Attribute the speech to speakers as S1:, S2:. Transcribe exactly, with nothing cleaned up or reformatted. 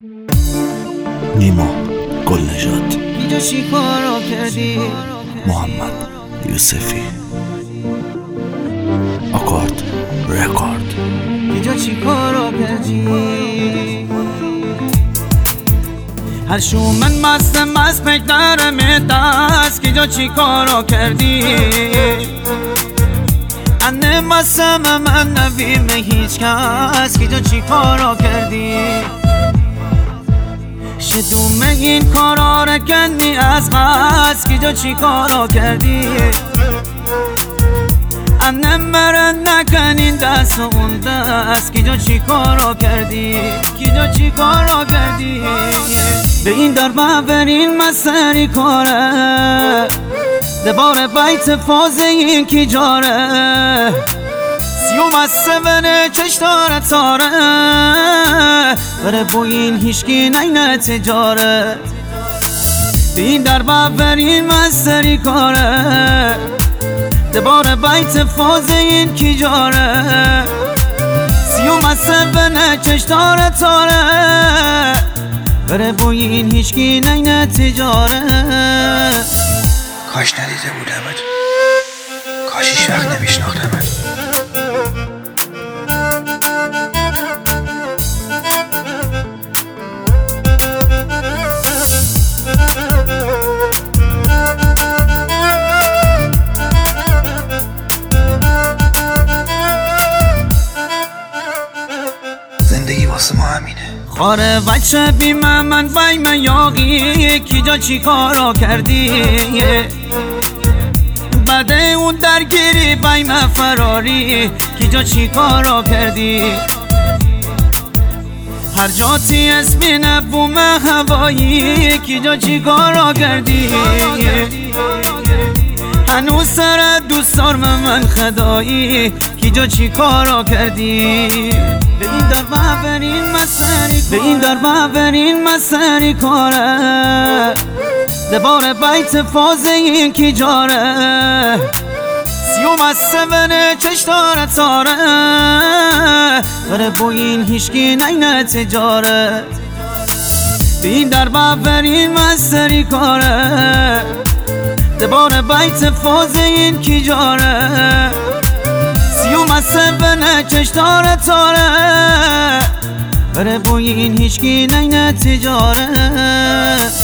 S1: نیما گلنژاد،
S2: اینجا چی کارا کردی؟
S1: محمد یوسفی، آکارد رکورد.
S2: اینجا چی کارا کردی؟ هر شو من مستم مست پکترم دست که اینجا چی کارا کردی؟ انه مستم من نویم هیچ کس که اینجا چی کارا کردی؟ شدوم این کارا را کنی از قصد که جا چی کارا کردی؟ انه مرن نکنین دست و اون دست که جا چی کارا کردی؟ که جا چی کارا کردی؟ به این در ببرین مسری کاره دبار بیت فازه این کی جاره سیوم از سونه چش داره تاره بره بوین هیشکی نینه تجاره بین در ببرین مستری کاره دبار بیت فازه این کی جاره سیوم از سونه چش داره تاره بره بوین هیشکی نینه تجاره.
S3: کاش ندیده بودمت، کاش هیچ وقت نمیشناختمت. زندگی واسه ما همینه.
S2: خاره بچه بیمه من بیم یاقی کی جا چی کارا کردی؟ بعد اون درگیری بیم فراری کی جا چی کارا کردی؟ هر جاتی اسمی نبوم هوایی کی جا چی کارا کردی؟ هنوز سر دوست دارم من خدایی کی جا چی کارا کردی؟ به این در ببرین مسری به این در ببرین مسری کاره دبار بیت فازه این کی جاره سیوم از سونه چش داره تاره بره بوین هیشکی نینه تجاره به این در ببرین مسری کاره دبار بیت فازه این کی جاره سیوم از سونه چش داره تاره بره بوین هیشکی نینه تجاره.